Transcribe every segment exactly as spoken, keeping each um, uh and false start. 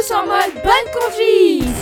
Tous en mode bonne conduite.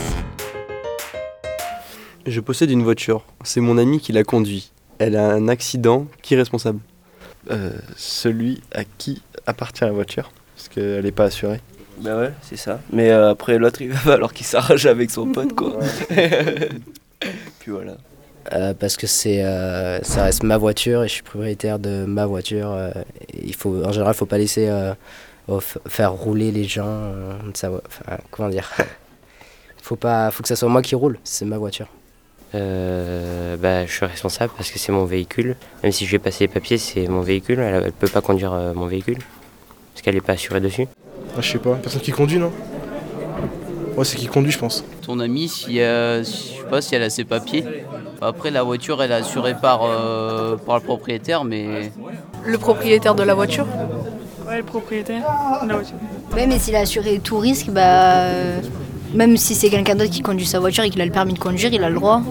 Je possède une voiture. C'est mon amie qui la conduit. Elle a un accident. Qui est responsable ? euh, Celui à qui appartient la voiture, parce qu'elle n'est pas assurée. Bah ouais, c'est ça. Mais euh, après, l'autre, il va falloir qu'il s'arrache avec son pote, quoi. Puis voilà. Euh, parce que c'est, euh, ça reste ma voiture et je suis propriétaire de ma voiture. Euh, il faut, en général, il ne faut pas laisser euh, f- faire rouler les gens. Euh, ça, enfin, comment dire ? Il faut pas, faut que ça soit moi qui roule, c'est ma voiture. Euh, bah, je suis responsable parce que c'est mon véhicule. Même si je vais passer les papiers, c'est mon véhicule. Elle ne peut pas conduire euh, mon véhicule parce qu'elle n'est pas assurée dessus. Ah, je sais pas, personne qui conduit, non ? Ouais, c'est qui conduit, je pense. Ton amie, si, euh, si- je sais pas si elle a ses papiers. Après, la voiture, elle est assurée par, euh, par le propriétaire, mais... Le propriétaire de la voiture ? Ouais, le propriétaire de la voiture. Ouais, mais s'il a assuré tout risque, bah... euh, même si c'est quelqu'un d'autre qui conduit sa voiture et qu'il a le permis de conduire, il a le droit.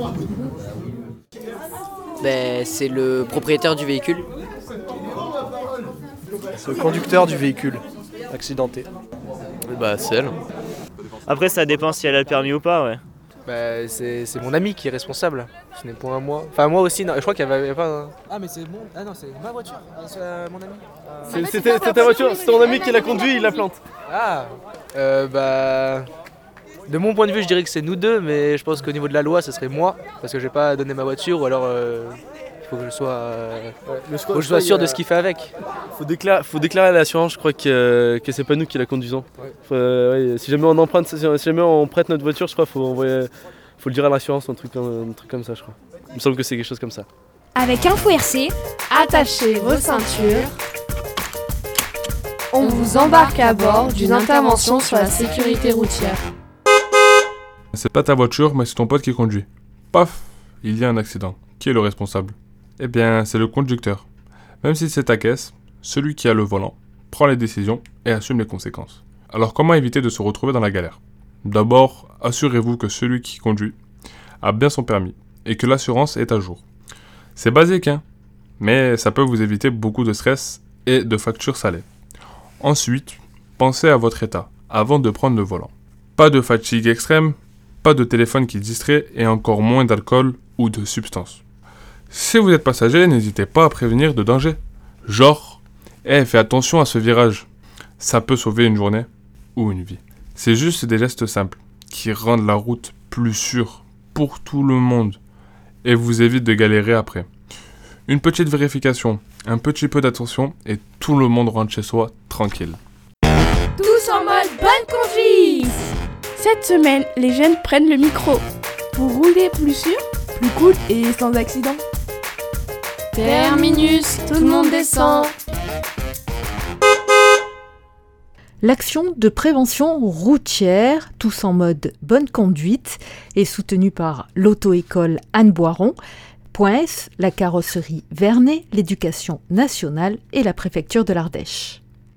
Ben, c'est le propriétaire du véhicule. C'est le conducteur du véhicule accidenté. Bah c'est elle. Après, ça dépend si elle a le permis ou pas, ouais. Bah, c'est, c'est mon ami qui est responsable. Ce n'est point à moi. Enfin, moi aussi, non, je crois qu'il n'y avait pas. Un... Ah, mais c'est mon. Ah non, c'est ma voiture. Ah, c'est euh, mon ami. Euh... C'est, c'était, c'était ta voiture, c'est ton ami qui l'a conduit, il la plante. Ah, euh, bah. De mon point de vue, je dirais que c'est nous deux, mais je pense qu'au niveau de la loi, ce serait moi, parce que je vais pas donner ma voiture, ou alors euh, il faut que je sois, euh, ouais, le faut que je sois sûr a... de ce qu'il fait avec. Faut déclarer, faut déclarer à l'assurance, je crois que, que c'est pas nous qui la conduisons. Ouais. Faut, euh, ouais, si jamais on emprunte, si jamais on prête notre voiture, je crois, faut envoyer, faut le dire à l'assurance, un truc, un, un truc comme ça, je crois. Il me semble que c'est quelque chose comme ça. Avec Info R C, attachez vos ceintures. On vous embarque à bord d'une intervention sur la sécurité routière. C'est pas ta voiture, mais c'est ton pote qui conduit. Paf, il y a un accident. Qui est le responsable ? Eh bien, c'est le conducteur. Même si c'est ta caisse, celui qui a le volant prend les décisions et assume les conséquences. Alors comment éviter de se retrouver dans la galère ? D'abord, assurez-vous que celui qui conduit a bien son permis et que l'assurance est à jour. C'est basique, hein ? Mais ça peut vous éviter beaucoup de stress et de factures salées. Ensuite, pensez à votre état avant de prendre le volant. Pas de fatigue extrême, pas de téléphone qui distrait et encore moins d'alcool ou de substances. Si vous êtes passager, n'hésitez pas à prévenir de danger. Genre, hey, fais attention à ce virage. Ça peut sauver une journée ou une vie. C'est juste des gestes simples qui rendent la route plus sûre pour tout le monde et vous évitent de galérer après. Une petite vérification, un petit peu d'attention et tout le monde rentre chez soi tranquille. Tous en mode bonne conduite. Cette semaine, les jeunes prennent le micro pour rouler plus sûr, plus cool et sans accident. Terminus, tout le monde descend. L'action de prévention routière, tous en mode bonne conduite, est soutenue par l'auto-école Anne Boiron, Point S, la carrosserie Vernet, l'éducation nationale et la préfecture de l'Ardèche.